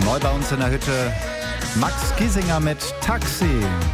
Neu bei uns in der Hütte Max Giesinger mit Taxi.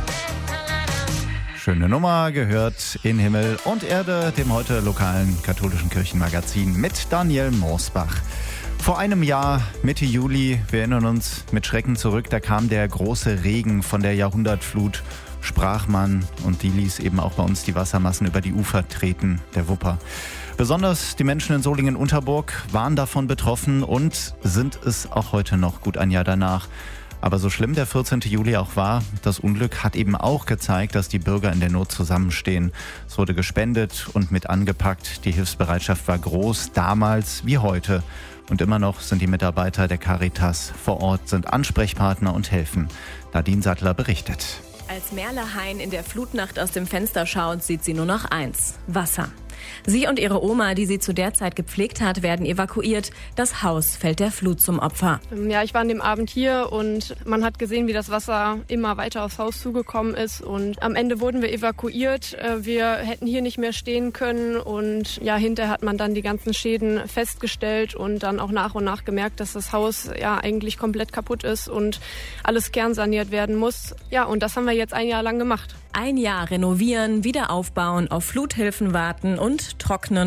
Schöne Nummer, gehört in Himmel und Erde, dem heute lokalen katholischen Kirchenmagazin mit Daniel Morsbach. Vor einem Jahr, Mitte Juli, wir erinnern uns mit Schrecken zurück, da kam der große Regen von der Jahrhundertflut, sprach man, und die ließ eben auch bei uns die Wassermassen über die Ufer treten, der Wupper. Besonders die Menschen in Solingen-Unterburg waren davon betroffen und sind es auch heute noch, gut ein Jahr danach. Aber so schlimm der 14. Juli auch war, das Unglück hat eben auch gezeigt, dass die Bürger in der Not zusammenstehen. Es wurde gespendet und mit angepackt. Die Hilfsbereitschaft war groß, damals wie heute. Und immer noch sind die Mitarbeiter der Caritas vor Ort, sind Ansprechpartner und helfen. Nadine Sattler berichtet. Als Merle Hein in der Flutnacht aus dem Fenster schaut, sieht sie nur noch eins: Wasser. Sie und ihre Oma, die sie zu der Zeit gepflegt hat, werden evakuiert. Das Haus fällt der Flut zum Opfer. Ja, ich war an dem Abend hier und man hat gesehen, wie das Wasser immer weiter aufs Haus zugekommen ist. Und am Ende wurden wir evakuiert. Wir hätten hier nicht mehr stehen können. Und ja, hinterher hat man dann die ganzen Schäden festgestellt und dann auch nach und nach gemerkt, dass das Haus ja eigentlich komplett kaputt ist und alles kernsaniert werden muss. Ja, und das haben wir jetzt ein Jahr lang gemacht. Ein Jahr renovieren, wieder aufbauen, auf Fluthilfen warten und trocknen.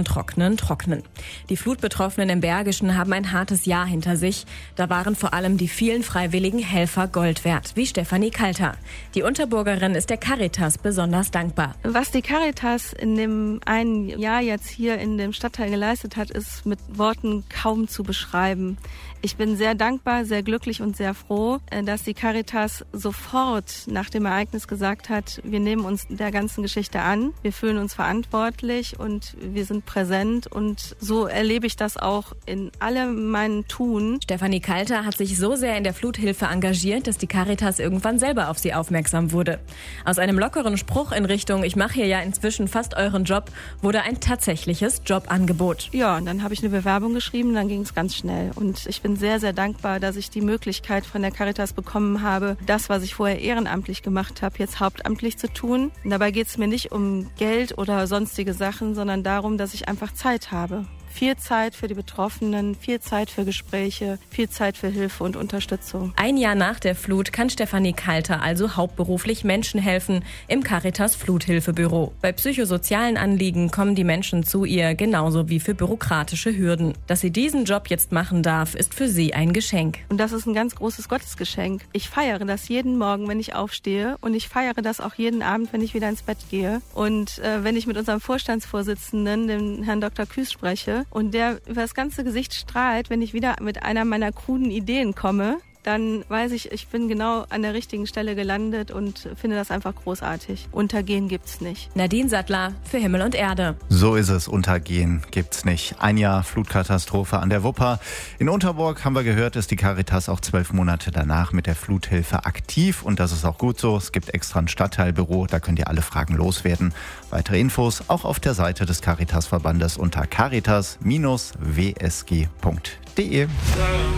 Die Flutbetroffenen im Bergischen haben ein hartes Jahr hinter sich. Da waren vor allem die vielen freiwilligen Helfer Gold wert, wie Stefanie Kalter. Die Unterburgerin ist der Caritas besonders dankbar. Was die Caritas in dem einen Jahr jetzt hier in dem Stadtteil geleistet hat, ist mit Worten kaum zu beschreiben. Ich bin sehr dankbar, sehr glücklich und sehr froh, dass die Caritas sofort nach dem Ereignis gesagt hat, wir nehmen uns der ganzen Geschichte an, wir fühlen uns verantwortlich und wir sind präsent, und so erlebe ich das auch in allem meinem Tun. Stefanie Kalter hat sich so sehr in der Fluthilfe engagiert, dass die Caritas irgendwann selber auf sie aufmerksam wurde. Aus einem lockeren Spruch in Richtung „Ich mache hier ja inzwischen fast euren Job" wurde ein tatsächliches Jobangebot. Ja, und dann habe ich eine Bewerbung geschrieben, dann ging es ganz schnell, und ich bin sehr, sehr dankbar, dass ich die Möglichkeit von der Caritas bekommen habe, das, was ich vorher ehrenamtlich gemacht habe, jetzt hauptamtlich zu tun. Und dabei geht es mir nicht um Geld oder sonstige Sachen, sondern darum, dass ich einfach Zeit habe. Viel Zeit für die Betroffenen, viel Zeit für Gespräche, viel Zeit für Hilfe und Unterstützung. Ein Jahr nach der Flut kann Stefanie Kalter also hauptberuflich Menschen helfen im Caritas Fluthilfebüro. Bei psychosozialen Anliegen kommen die Menschen zu ihr, genauso wie für bürokratische Hürden. Dass sie diesen Job jetzt machen darf, ist für sie ein Geschenk. Und das ist ein ganz großes Gottesgeschenk. Ich feiere das jeden Morgen, wenn ich aufstehe, und ich feiere das auch jeden Abend, wenn ich wieder ins Bett gehe. Und wenn ich mit unserem Vorstandsvorsitzenden, dem Herrn Dr. Küß, spreche, und der über das ganze Gesicht strahlt, wenn ich wieder mit einer meiner kruden Ideen komme, dann weiß ich, ich bin genau an der richtigen Stelle gelandet und finde das einfach großartig. Untergehen gibt's nicht. Nadine Sattler für Himmel und Erde. So ist es, Untergehen gibt's nicht. Ein Jahr Flutkatastrophe an der Wupper. In Unterburg, haben wir gehört, ist die Caritas auch 12 Monate danach mit der Fluthilfe aktiv. Und das ist auch gut so. Es gibt extra ein Stadtteilbüro, da könnt ihr alle Fragen loswerden. Weitere Infos auch auf der Seite des Caritasverbandes unter caritas-wsg.de.